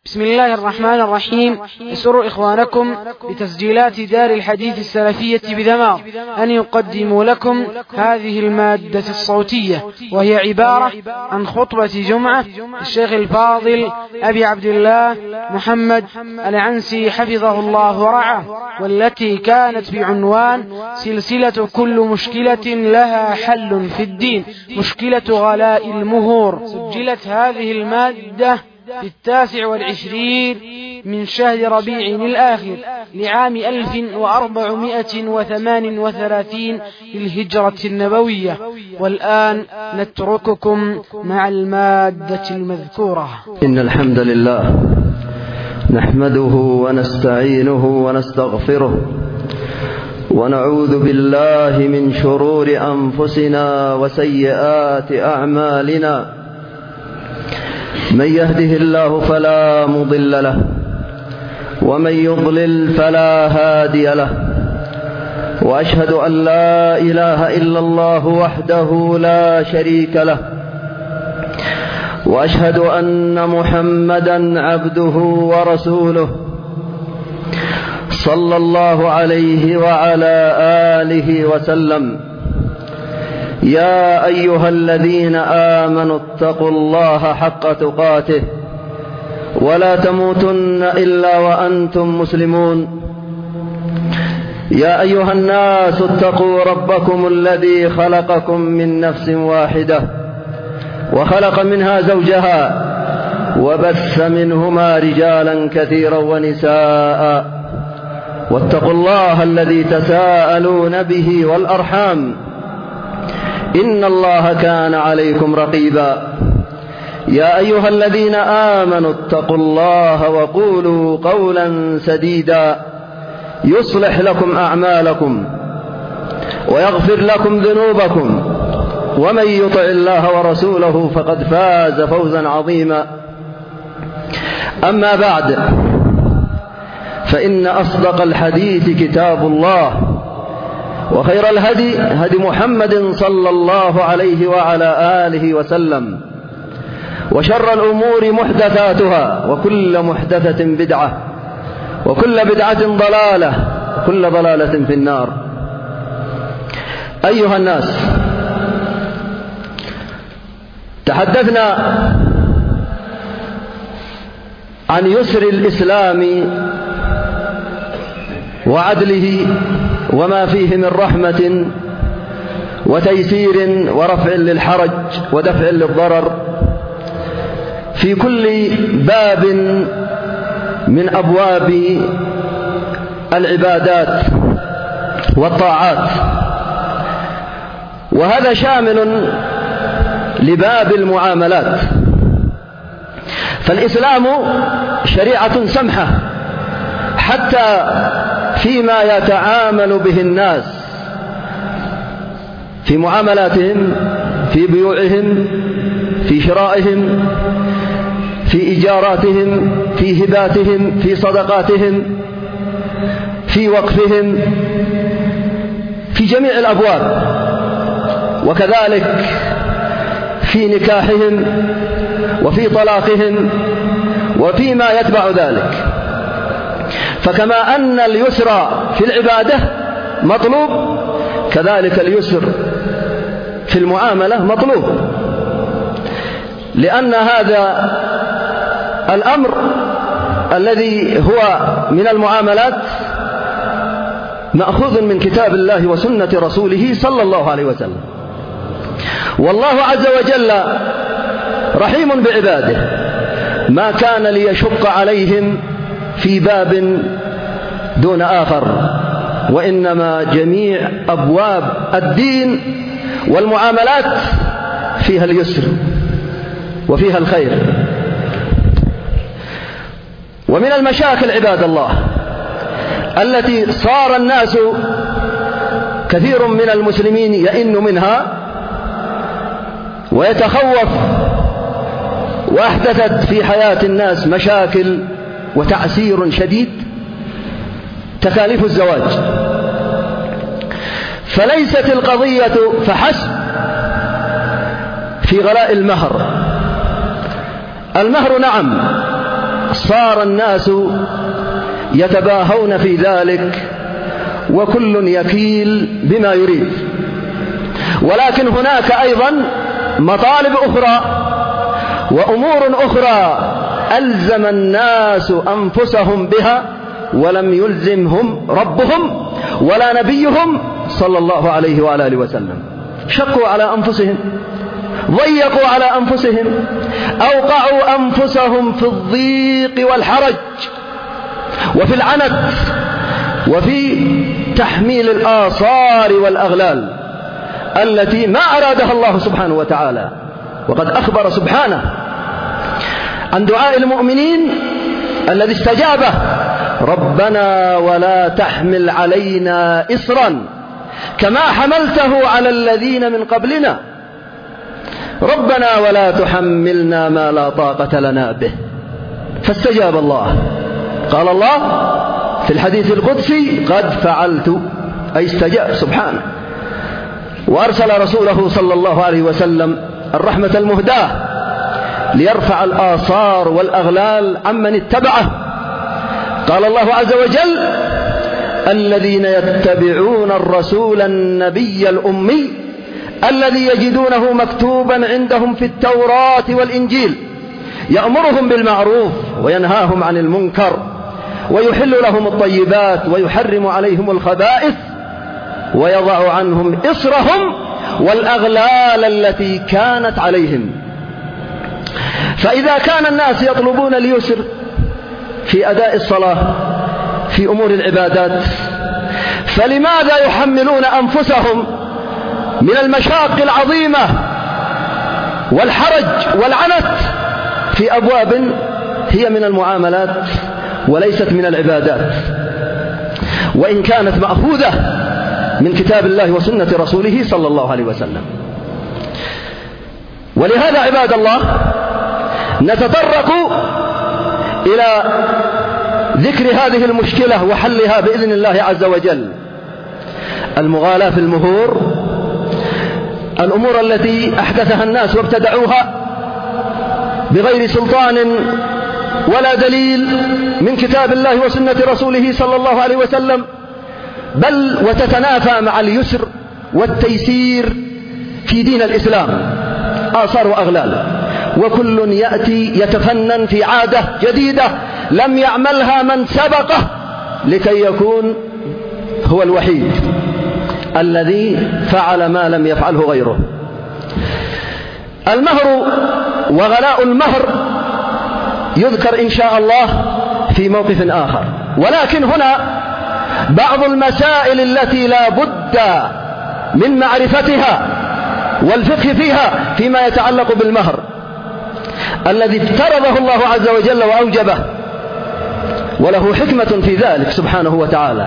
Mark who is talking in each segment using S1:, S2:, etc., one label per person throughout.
S1: بسم الله الرحمن الرحيم. يسر إخوانكم بتسجيلات دار الحديث السلفية بدمار أن يقدموا لكم هذه المادة الصوتية، وهي عبارة عن خطبة جمعة الشيخ الفاضل أبي عبد الله محمد العنسي حفظه الله ورعاه، والتي كانت بعنوان سلسلة كل مشكلة لها حل في الدين، مشكلة غلاء المهور. سجلت هذه المادة في 29 من شهر ربيع الآخر لعام 1438 للهجرة النبوية. والآن نترككم مع المادة المذكورة.
S2: إن الحمد لله نحمده ونستعينه ونستغفره، ونعوذ بالله من شرور أنفسنا وسيئات أعمالنا. من يهده الله فلا مضل له، ومن يضلل فلا هادي له، وأشهد أن لا إله إلا الله وحده لا شريك له، وأشهد أن محمدا عبده ورسوله صلى الله عليه وعلى آله وسلم. يا أيها الذين آمنوا اتقوا الله حق تقاته ولا تموتن إلا وأنتم مسلمون. يا أيها الناس اتقوا ربكم الذي خلقكم من نفس واحدة وخلق منها زوجها وبث منهما رجالا كثيرا ونساء، واتقوا الله الذي تساءلون به والأرحام إن الله كان عليكم رقيبا. يا أيها الذين آمنوا اتقوا الله وقولوا قولا سديدا يصلح لكم أعمالكم ويغفر لكم ذنوبكم، ومن يطع الله ورسوله فقد فاز فوزا عظيما. أما بعد، فإن أصدق الحديث كتاب الله، وخير الهدي هدي محمد صلى الله عليه وعلى آله وسلم، وشر الأمور محدثاتها، وكل محدثة بدعة، وكل بدعة ضلالة، وكل ضلالة في النار. أيها الناس، تحدثنا عن يسر الإسلام وعدله وما فيه من رحمة وتيسير ورفع للحرج ودفع للضرر في كل باب من أبواب العبادات والطاعات، وهذا شامل لباب المعاملات. فالإسلام شريعة سمحة حتى فيما يتعامل به الناس في معاملاتهم، في بيوعهم، في شرائهم، في إيجاراتهم، في هباتهم، في صدقاتهم، في وقفهم، في جميع الأبواب، وكذلك في نكاحهم وفي طلاقهم وفيما يتبع ذلك. فكما أن اليسر في العبادة مطلوب، كذلك اليسر في المعاملة مطلوب، لأن هذا الأمر الذي هو من المعاملات مأخوذ من كتاب الله وسنة رسوله صلى الله عليه وسلم. والله عز وجل رحيم بعباده، ما كان ليشق عليهم في باب دون آخر، وإنما جميع أبواب الدين والمعاملات فيها اليسر وفيها الخير. ومن المشاكل عباد الله التي صار الناس كثير من المسلمين يئن منها ويتخوف، وأحدثت في حياة الناس مشاكل وتعسير شديد، تكاليف الزواج. فليست القضية فحسب في غلاء المهر. المهر نعم صار الناس يتباهون في ذلك وكل يكيل بما يريد. ولكن هناك أيضا مطالب أخرى وأمور أخرى ألزم الناس أنفسهم بها ولم يلزمهم ربهم ولا نبيهم صلى الله عليه وآله وسلم. شقوا على أنفسهم، ضيقوا على أنفسهم، أوقعوا أنفسهم في الضيق والحرج وفي العنت وفي تحميل الآثار والأغلال التي ما أرادها الله سبحانه وتعالى. وقد أخبر سبحانه عن دعاء المؤمنين الذي استجابه: ربنا ولا تحمل علينا إصرا كما حملته على الذين من قبلنا ربنا ولا تحملنا ما لا طاقة لنا به. فاستجاب الله. قال الله في الحديث القدسي: قد فعلت، أي استجاب سبحانه. وأرسل رسوله صلى الله عليه وسلم الرحمة المهداة ليرفع الآثار والأغلال عمن اتبعه. قال الله عز وجل: الذين يتبعون الرسول النبي الأمي الذي يجدونه مكتوبا عندهم في التوراة والإنجيل يأمرهم بالمعروف وينهاهم عن المنكر ويحل لهم الطيبات ويحرم عليهم الخبائث ويضع عنهم إصرهم والأغلال التي كانت عليهم. فإذا كان الناس يطلبون اليسر في أداء الصلاة في أمور العبادات، فلماذا يحملون أنفسهم من المشاق العظيمة والحرج والعنت في أبواب هي من المعاملات وليست من العبادات، وإن كانت مأخوذة من كتاب الله وسنة رسوله صلى الله عليه وسلم؟ ولهذا عباد الله نتطرق إلى ذكر هذه المشكلة وحلها بإذن الله عز وجل. المغالاة في المهور، الأمور التي أحدثها الناس وابتدعوها بغير سلطان ولا دليل من كتاب الله وسنة رسوله صلى الله عليه وسلم، بل وتتنافى مع اليسر والتيسير في دين الإسلام، آثار وأغلال، وكل يأتي يتفنن في عادة جديدة لم يعملها من سبقه لكي يكون هو الوحيد الذي فعل ما لم يفعله غيره. المهر وغلاء المهر يذكر إن شاء الله في موقف آخر، ولكن هنا بعض المسائل التي لا بد من معرفتها والفقه فيها فيما يتعلق بالمهر الذي افترضه الله عز وجل وأوجبه، وله حكمة في ذلك سبحانه وتعالى.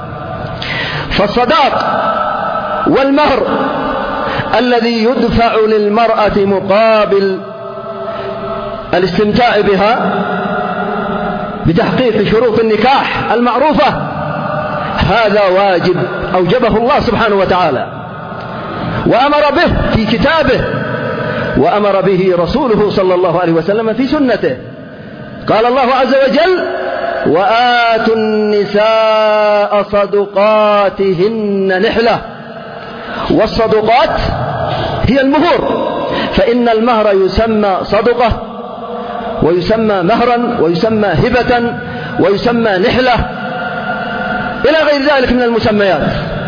S2: فالصداق والمهر الذي يدفع للمرأة مقابل الاستمتاع بها بتحقيق شروط النكاح المعروفة، هذا واجب أوجبه الله سبحانه وتعالى وأمر به في كتابه، وأمر به رسوله صلى الله عليه وسلم في سنته. قال الله عز وجل: وآتوا النساء صدقاتهن نحلة. والصدقات هي المهور، فإن المهر يسمى صدقة ويسمى مهرا ويسمى هبة ويسمى نحلة إلى غير ذلك من المسميات.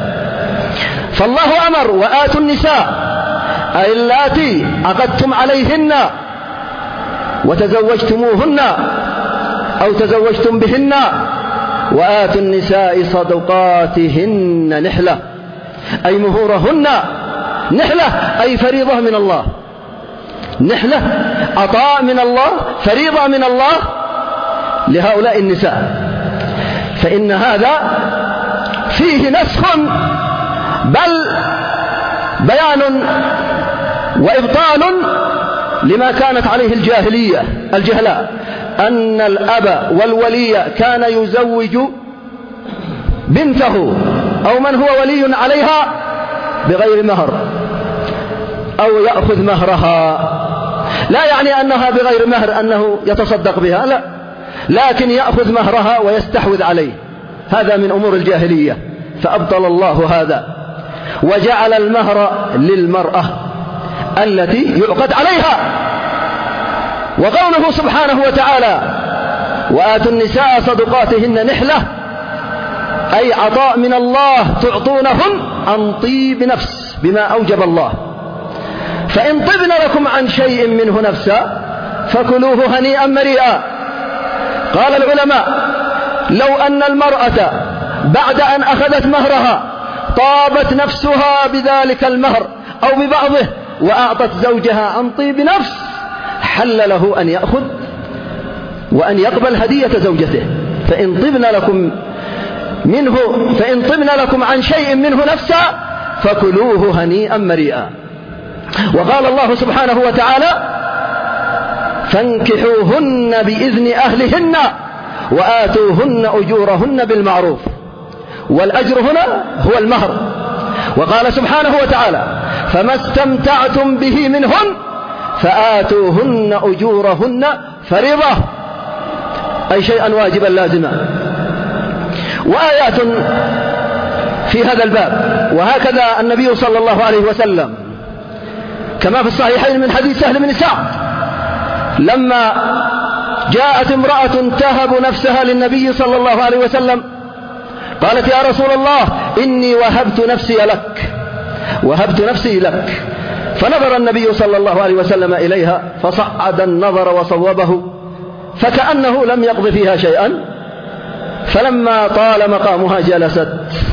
S2: فالله أمر: وآتوا النساء، أي اللاتي عقدتم عليهن وتزوجتموهن أو تزوجتم بهن، وآتوا النساء صدقاتهن نحلة، أي مهورهن نحلة، أي فريضة من الله. نحلة عطاء من الله، فريضة من الله لهؤلاء النساء. فإن هذا فيه نسخ بل بيان وإبطال لما كانت عليه الجاهلية الجهلاء، أن الأب والولي كان يزوج بنته أو من هو ولي عليها بغير مهر أو يأخذ مهرها. لا يعني أنها بغير مهر أنه يتصدق بها، لا، لكن يأخذ مهرها ويستحوذ عليه. هذا من أمور الجاهلية، فأبطل الله هذا وجعل المهر للمرأة التي يعقد عليها. وقوله سبحانه وتعالى: وآتوا النساء صدقاتهن نحلة، أي عطاء من الله تعطونهن عن طيب نفس بما أوجب الله، فإن طبن لكم عن شيء منه نفسا فكلوه هنيئا مريئا. قال العلماء: لو أن المرأة بعد أن أخذت مهرها طابت نفسها بذلك المهر أو ببعضه وأعطت زوجها عن طيب نفس، حل له أن يأخذ وأن يقبل هدية زوجته. فإن طبن لكم عن شيء منه نفسا فكلوه هنيئا مريئا. وقال الله سبحانه وتعالى: فانكحوهن بإذن أهلهن وآتوهن أجورهن بالمعروف، والأجر هنا هو المهر. وقال سبحانه وتعالى: فما استمتعتم به منهن فآتوهن أجورهن فريضة، أي شيئا واجبا لازما. وآيات في هذا الباب. وهكذا النبي صلى الله عليه وسلم كما في الصحيحين من حديث سهل بن سعد لما جاءت امرأة تهب نفسها للنبي صلى الله عليه وسلم قالت: يا رسول الله إني وهبت نفسي لك. فنظر النبي صلى الله عليه وسلم إليها فصعد النظر وصوبه فكأنه لم يقض فيها شيئا. فلما طال مقامها جلست.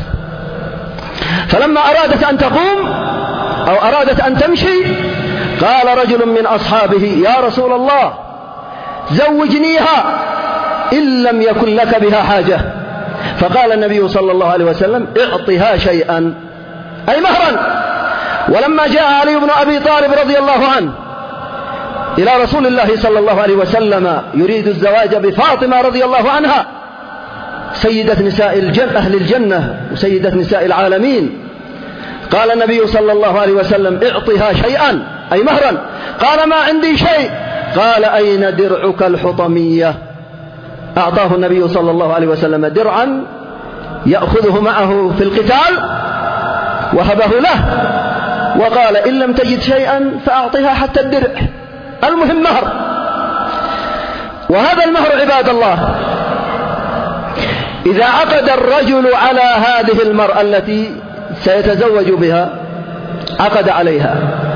S2: فلما أرادت أن تقوم أو أرادت أن تمشي قال رجل من أصحابه: يا رسول الله زوجنيها إن لم يكن لك بها حاجة. فقال النبي صلى الله عليه وسلم: اعطها شيئا، أي مهرا. ولما جاء علي بن أبي طالب رضي الله عنه إلى رسول الله صلى الله عليه وسلم يريد الزواج بفاطمة رضي الله عنها سيدة نساء أهل الجنة وسيدة نساء العالمين، قال النبي صلى الله عليه وسلم: اعطها شيئا، أي مهرا. قال: ما عندي شيء. قال: أين درعك الحطمية؟ أعطاه النبي صلى الله عليه وسلم درعا يأخذه معه في القتال وهبه له، وقال: إن لم تجد شيئا فأعطها حتى الدرع، المهم مهر. وهذا المهر عباد الله إذا عقد الرجل على هذه المرأة التي سيتزوج بها، عقد عليها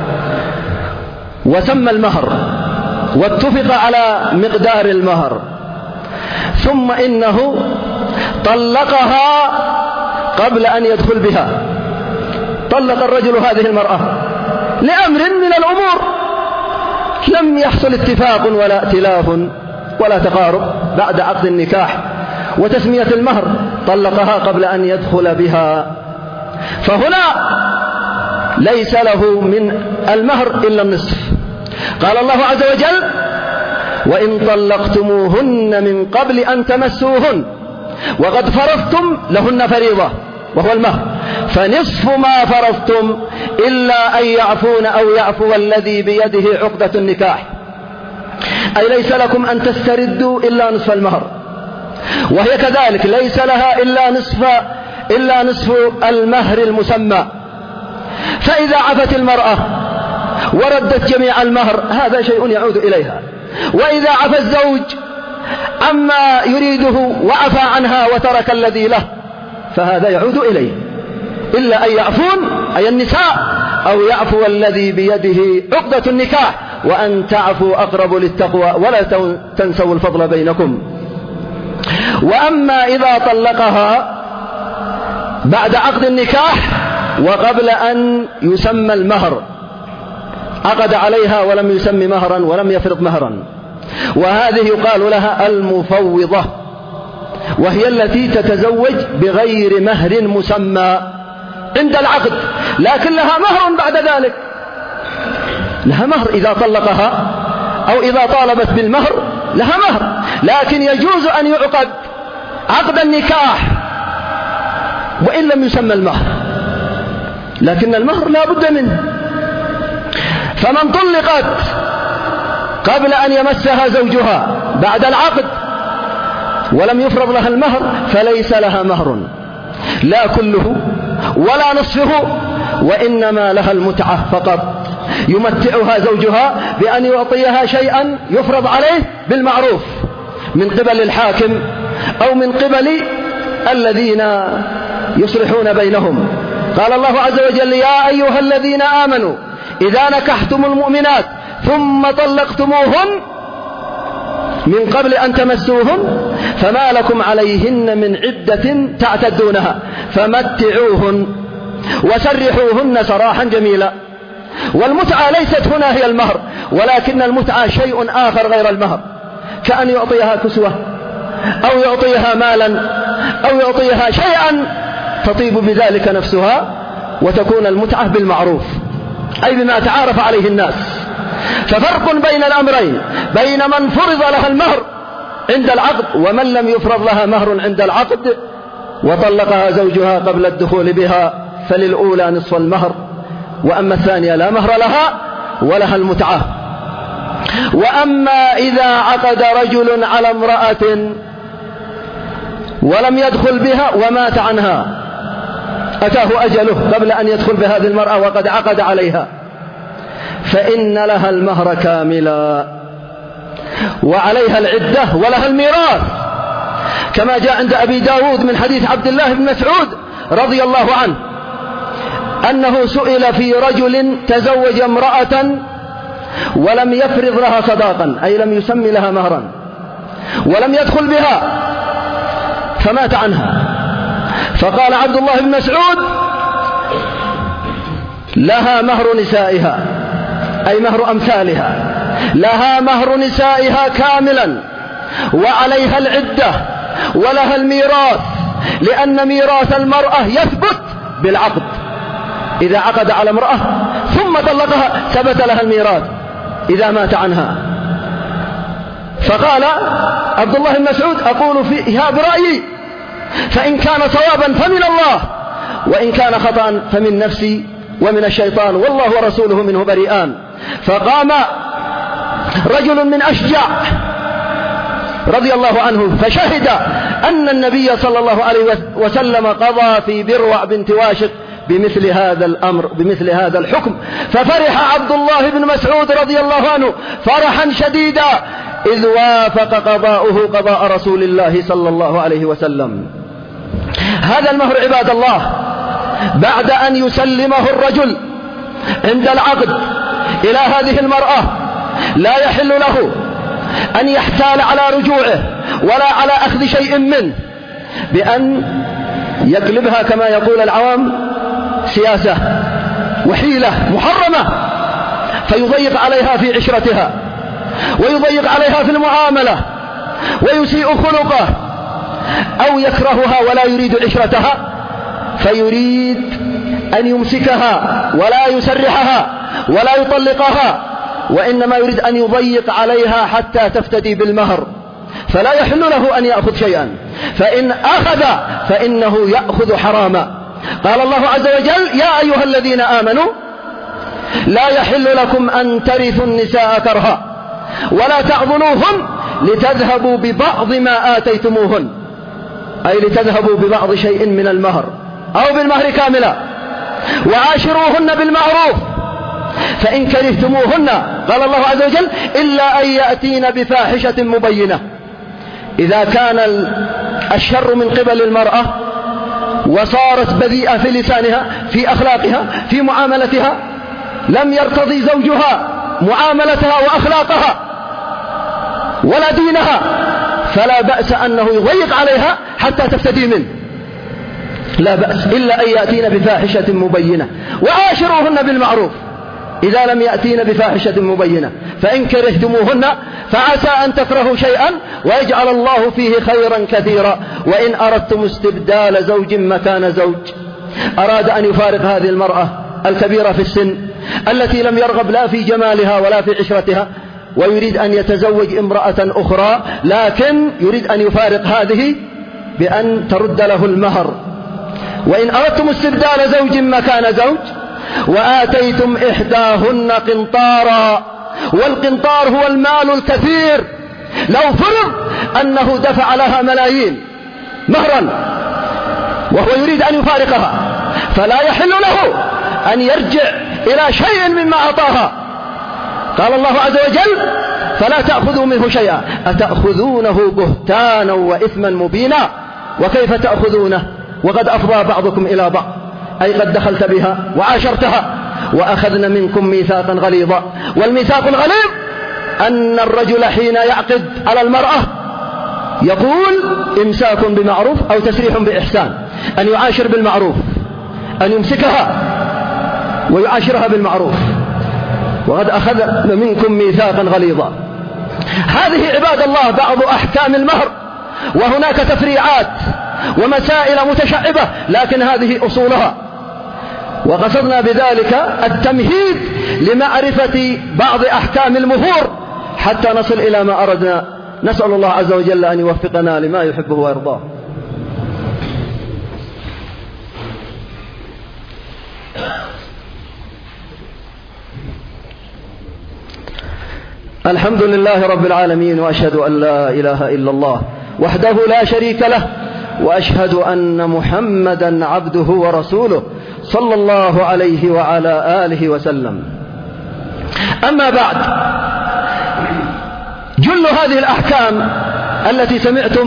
S2: وسمى المهر واتفق على مقدار المهر، ثم إنه طلقها قبل أن يدخل بها. طلق الرجل هذه المرأة لأمر من الأمور، لم يحصل اتفاق ولا ائتلاف ولا تقارب بعد عقد النكاح وتسمية المهر، طلقها قبل أن يدخل بها. فهنا ليس له من المهر إلا النصف. قال الله عز وجل: وإن طلقتموهن من قبل أن تمسوهن وقد فرضتم لهن فريضة وهو المهر، فنصف ما فرضتم إلا أن يعفون أو يعفو الذي بيده عقدة النكاح، أي ليس لكم أن تستردوا إلا نصف المهر، وهي كذلك ليس لها إلا نصف المهر المسمى. فإذا عفت المرأة وردت جميع المهر هذا شيء يعود إليها، وإذا عفى الزوج عما يريده وعفى عنها وترك الذي له فهذا يعود إليه، إلا أن يعفون أي النساء أو يعفو الذي بيده عقدة النكاح، وأن تعفوا أقرب للتقوى ولا تنسوا الفضل بينكم. وأما إذا طلقها بعد عقد النكاح وقبل أن يسمى المهر، عقد عليها ولم يسمي مهرا ولم يفرض مهرا، وهذه يقال لها المفوضة، وهي التي تتزوج بغير مهر مسمى عند العقد، لكن لها مهر بعد ذلك، لها مهر إذا طلقها أو إذا طالبت بالمهر لها مهر، لكن يجوز أن يعقد عقد النكاح وإن لم يسمى المهر، لكن المهر لا بد منه. فمن طلقت قبل أن يمسها زوجها بعد العقد ولم يفرض لها المهر فليس لها مهر، لا كله ولا نصفه، وإنما لها المتعة فقط. يمتعها زوجها بأن يعطيها شيئا يفرض عليه بالمعروف من قبل الحاكم أو من قبل الذين يصلحون بينهم. قال الله عز وجل: يا أيها الذين آمنوا إذا نكحتم المؤمنات ثم طلقتموهن من قبل أن تمسوهن فما لكم عليهن من عدة تعتدونها فمتعوهن وسرحوهن سراحا جميلا. والمتعة ليست هنا هي المهر، ولكن المتعة شيء آخر غير المهر، كأن يعطيها كسوة أو يعطيها مالا أو يعطيها شيئا تطيب بذلك نفسها، وتكون المتعة بالمعروف أي بما تعارف عليه الناس. ففرق بين الأمرين، بين من فرض لها المهر عند العقد ومن لم يفرض لها مهر عند العقد وطلقها زوجها قبل الدخول بها، فللأولى نصف المهر، وأما الثانية لا مهر لها ولها المتعة. وأما إذا عقد رجل على امرأة ولم يدخل بها ومات عنها، أتاه أجله قبل أن يدخل بهذه المرأة وقد عقد عليها، فإن لها المهر كاملا وعليها العدة ولها الميراث، كما جاء عند أبي داود من حديث عبد الله بن مسعود رضي الله عنه أنه سئل في رجل تزوج امرأة ولم يفرض لها صداقا، أي لم يسمي لها مهرا، ولم يدخل بها فمات عنها، فقال عبد الله بن مسعود: لها مهر نسائها، أي مهر أمثالها، لها مهر نسائها كاملا وعليها العدة ولها الميراث، لأن ميراث المرأة يثبت بالعقد. إذا عقد على امرأة ثم طلقها ثبت لها الميراث إذا مات عنها. فقال عبد الله بن مسعود: أقول فيها برأيي، فإن كان صوابا فمن الله، وإن كان خطأ فمن نفسي ومن الشيطان، والله ورسوله منه بريئان. فقام رجل من أشجع رضي الله عنه فشهد أن النبي صلى الله عليه وسلم قضى في بروع بنت واشق بمثل هذا الأمر، بمثل هذا الحكم، ففرح عبد الله بن مسعود رضي الله عنه فرحا شديدا إذ وافق قضاؤه قضاء رسول الله صلى الله عليه وسلم. هذا المهر عباد الله بعد أن يسلمه الرجل عند العقد إلى هذه المرأة لا يحل له أن يحتال على رجوعه ولا على أخذ شيء منه بأن يقلبها كما يقول العوام سياسة وحيلة محرمة، فيضيق عليها في عشرتها ويضيق عليها في المعاملة ويسيء خلقه، أو يكرهها ولا يريد عشرتها فيريد أن يمسكها ولا يسرحها ولا يطلقها، وإنما يريد أن يضيق عليها حتى تفتدي بالمهر، فلا يحل له أن يأخذ شيئا، فإن أخذ فإنه يأخذ حراما. قال الله عز وجل: يا أيها الذين آمنوا لا يحل لكم أن ترثوا النساء كرها ولا تعضلوهن لتذهبوا ببعض ما آتيتموهن، أي لتذهبوا ببعض شيء من المهر أو بالمهر كاملا، وعاشروهن بالمعروف، فإن كرهتموهن قال الله عز وجل: إلا أن يأتين بفاحشة مبينة. إذا كان الشر من قبل المرأة وصارت بذيئة في لسانها في أخلاقها في معاملتها، لم يرتضي زوجها معاملتها وأخلاقها ولا دينها، فلا بأس أنه يضيق عليها حتى تفتدي منه، لا بأس، إلا أن يأتين بفاحشة مبينة وعاشروهن بالمعروف. إذا لم يأتين بفاحشة مبينة فإن كرهتموهن فعسى أن تكرهوا شيئا ويجعل الله فيه خيرا كثيرا، وإن أردتم استبدال زوج مكان زوج، أراد أن يفارق هذه المرأة الكبيرة في السن التي لم يرغب لا في جمالها ولا في عشرتها، ويريد أن يتزوج امرأة أخرى، لكن يريد أن يفارق هذه بأن ترد له المهر. وإن أردتم استبدال زوج مكان زوج وآتيتم إحداهن قنطارا، والقنطار هو المال الكثير لو فرض أنه دفع لها ملايين مهرا وهو يريد أن يفارقها، فلا يحل له أن يرجع إلى شيء مما أعطاها. قال الله عز وجل: فلا تأخذوا منه شيئا أتأخذونه بهتانا وإثما مبينا وكيف تأخذونه وقد أفضى بعضكم إلى بعض، أي قد دخلت بها وعاشرتها، وأخذنا منكم ميثاقا غليظا. والميثاق الغليظ أن الرجل حين يعقد على المرأة يقول: إمساك بمعروف أو تسريح بإحسان، أن يعاشر بالمعروف، أن يمسكها ويعاشرها بالمعروف، وقد أخذ منكم ميثاقا غليظا. هذه عباد الله بعض أحكام المهر، وهناك تفريعات ومسائل متشعبة، لكن هذه أصولها. وقصدنا بذلك التمهيد لمعرفة بعض أحكام المهور حتى نصل إلى ما أردنا. نسأل الله عز وجل أن يوفقنا لما يحبه ويرضاه. الحمد لله رب العالمين، وأشهد أن لا إله إلا الله وحده لا شريك له، وأشهد أن محمدا عبده ورسوله صلى الله عليه وعلى آله وسلم. أما بعد، جل هذه الأحكام التي سمعتم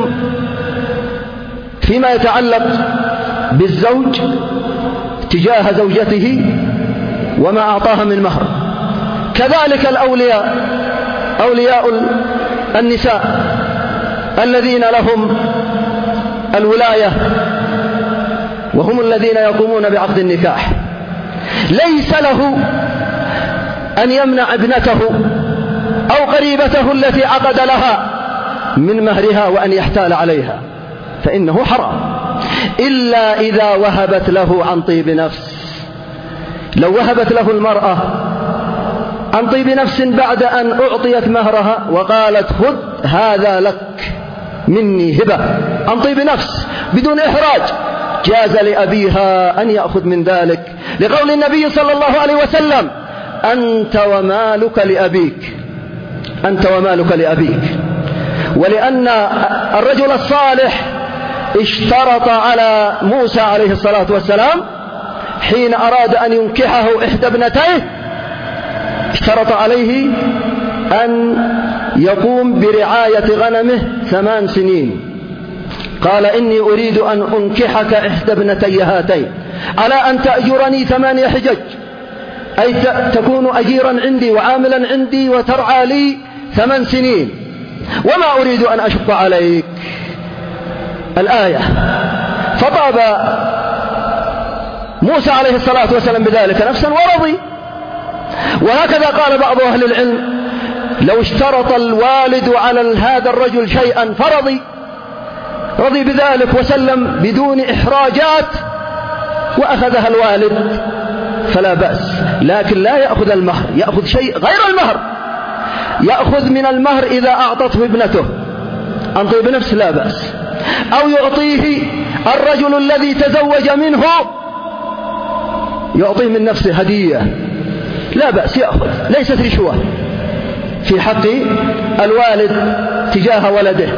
S2: فيما يتعلق بالزوج تجاه زوجته وما أعطاها من مهر، كذلك أولياء النساء الذين لهم الولاية وهم الذين يقومون بعقد النكاح، ليس له أن يمنع ابنته أو قريبته التي عقد لها من مهرها وأن يحتال عليها، فإنه حرام، إلا إذا وهبت له عن طيب نفس. لو وهبت له المرأة عن طيب نفس بعد أن أعطيت مهرها وقالت: خذ هذا لك مني هبة، عن طيب نفس بدون إحراج، جاز لأبيها أن يأخذ من ذلك، لقول النبي صلى الله عليه وسلم: أنت ومالك لأبيك، أنت ومالك لأبيك. ولأن الرجل الصالح اشترط على موسى عليه الصلاة والسلام حين أراد أن ينكحه إحدى ابنتيه، اشترط عليه أن يقوم برعاية غنمه 8 سنين. قال: إني أريد أن أنكحك إحدى ابنتي هاتين على أن تأجرني 8 حجج، أي تكون أجيرا عندي وعاملا عندي وترعى لي 8 سنين، وما أريد أن أشق عليك. الآية. فطاب موسى عليه الصلاة والسلام بذلك نفسا ورضي. وهكذا قال بعض أهل العلم: لو اشترط الوالد على هذا الرجل شيئا رضي بذلك وسلم بدون إحراجات وأخذها الوالد فلا بأس، لكن لا يأخذ المهر، يأخذ شيء غير المهر، يأخذ من المهر إذا أعطته ابنته عن طيب نفس لا بأس، أو يعطيه الرجل الذي تزوج منه، يعطيه من نفسه هدية لا بأس، يأخذ، ليست رشوة في حق الوالد تجاه ولده.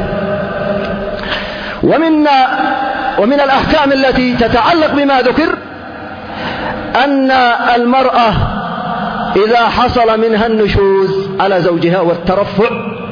S2: ومن الأحكام التي تتعلق بما ذكر أن المرأة إذا حصل منها النشوز على زوجها والترفع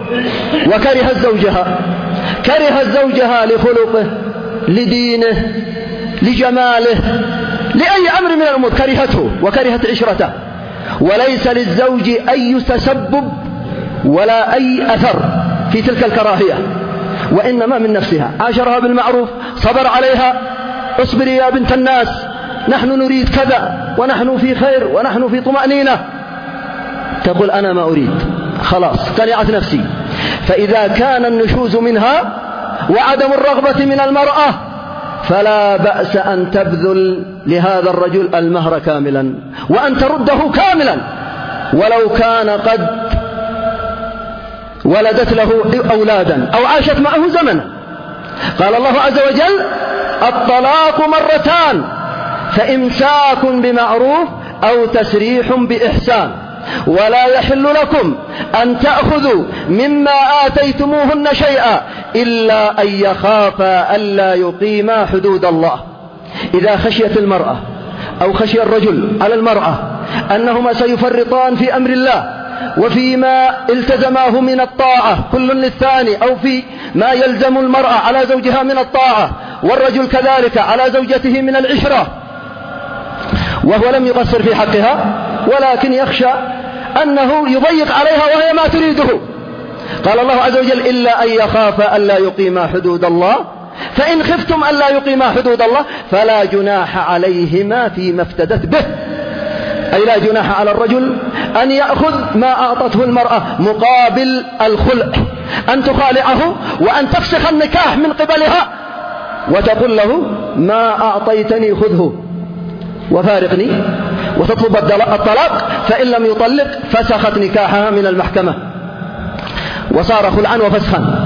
S2: كره زوجها لخلقه، لدينه، لجماله، لأي أمر من الأمور كرهته وكرهت عشرته، وليس للزوج أي تسبب ولا أي أثر في تلك الكراهية، وإنما من نفسها، عاشرها بالمعروف، صبر عليها: اصبري يا بنت الناس، نحن نريد كذا ونحن في خير ونحن في طمأنينة، تقول: أنا ما أريد، خلاص قنعت نفسي. فإذا كان النشوز منها وعدم الرغبة من المرأة فلا بأس أن تبذل لهذا الرجل المهر كاملا وأن ترده كاملا ولو كان قد ولدت له أولادا أو عاشت معه زمنا. قال الله عز وجل: الطلاق 2 فإمساك بمعروف أو تسريح بإحسان. ولا يحل لكم أن تأخذوا مما آتيتموهن شيئا إلا أن يخافا ألا يقيما حدود الله. إذا خشيت المرأة أو خشي الرجل على المرأة أنهما سيفرطان في أمر الله وفيما التزماه من الطاعة كل للثاني، أو في ما يلزم المرأة على زوجها من الطاعة والرجل كذلك على زوجته من العشرة، وهو لم يقصر في حقها ولكن يخشى أنه يضيق عليها وهي ما تريده، قال الله عز وجل إلا أن يخاف ألا يقيما حدود الله، فإن خفتم ألا يقيما حدود الله فلا جناح عليهما فيما افتدت به، أي لا جناح على الرجل أن يأخذ ما أعطته المرأة مقابل الخلع، أن تخالعه وأن تفسخ النكاح من قبلها وتقول له ما أعطيتني خذه وفارقني، وتطلب الطلاق، فإن لم يطلق فسخت نكاحها من المحكمة وصار خلعا وفسخا.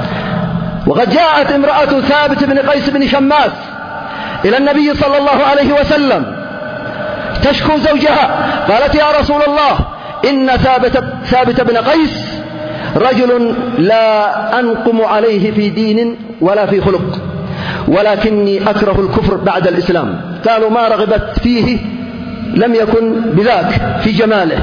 S2: وقد جاءت امرأة ثابت بن قيس بن شماس إلى النبي صلى الله عليه وسلم تشكو زوجها، قالت يا رسول الله إن ثابت بن قيس رجل لا أنقم عليه في دين ولا في خلق، ولكني أكره الكفر بعد الإسلام. قالوا ما رغبت فيه لم يكن بذاك في جماله.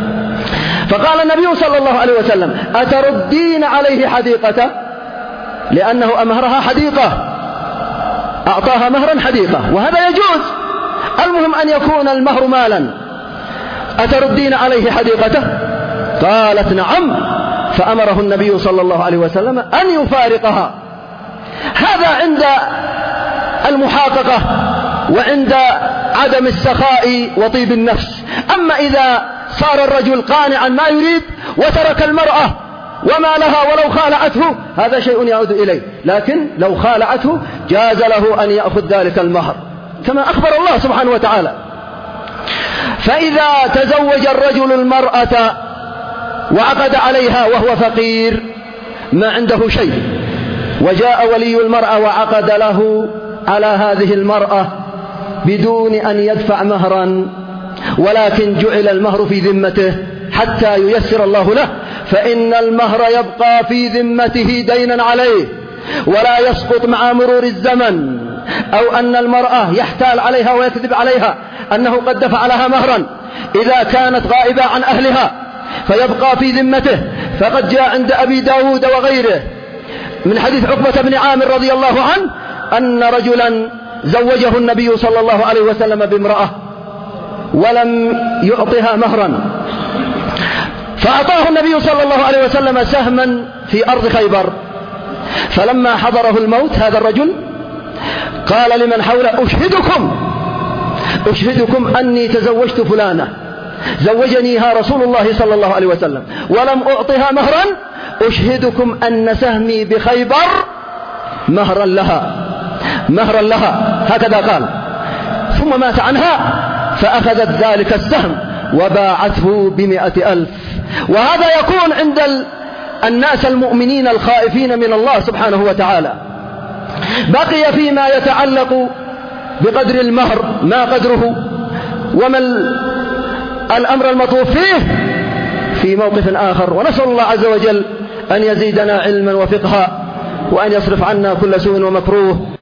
S2: فقال النبي صلى الله عليه وسلم أتردين عليه حديقته، لأنه أمهرها حديقة، أعطاها مهرا حديقة وهذا يجوز، المهم أن يكون المهر مالا. أتردين عليه حديقته؟ قالت نعم، فأمره النبي صلى الله عليه وسلم أن يفارقها. هذا عند المحاققة وعند عدم السخاء وطيب النفس. أما إذا صار الرجل قانعا ما يريد وترك المرأة وما لها ولو خالعته هذا شيء يعود إليه، لكن لو خالعته جاز له أن يأخذ ذلك المهر كما أخبر الله سبحانه وتعالى. فإذا تزوج الرجل المرأة وعقد عليها وهو فقير ما عنده شيء، وجاء ولي المرأة وعقد له على هذه المرأة بدون أن يدفع مهرا، ولكن جعل المهر في ذمته حتى ييسر الله له، فإن المهر يبقى في ذمته دينا عليه ولا يسقط مع مرور الزمن، أو أن المرأة يحتال عليها ويكذب عليها أنه قد دفع لها مهرا إذا كانت غائبة عن أهلها فيبقى في ذمته. فقد جاء عند أبي داود وغيره من حديث عقبة بن عامر رضي الله عنه أن رجلا زوجه النبي صلى الله عليه وسلم بامرأة ولم يعطها مهرا، فأعطاه النبي صلى الله عليه وسلم سهما في أرض خيبر، فلما حضره الموت هذا الرجل قال لمن حوله أشهدكم أني تزوجت فلانة زوجنيها رسول الله صلى الله عليه وسلم ولم أعطها مهرا، أشهدكم أن سهمي بخيبر مهرا لها هكذا قال، ثم مات عنها فأخذت ذلك السهم وباعته ب100,000. وهذا يكون عند الناس المؤمنين الخائفين من الله سبحانه وتعالى. بقي فيما يتعلق بقدر المهر ما قدره وما الأمر المطلوب فيه في موقف آخر، ونسأل الله عز وجل أن يزيدنا علما وفقها وأن يصرف عنا كل سوء ومكروه.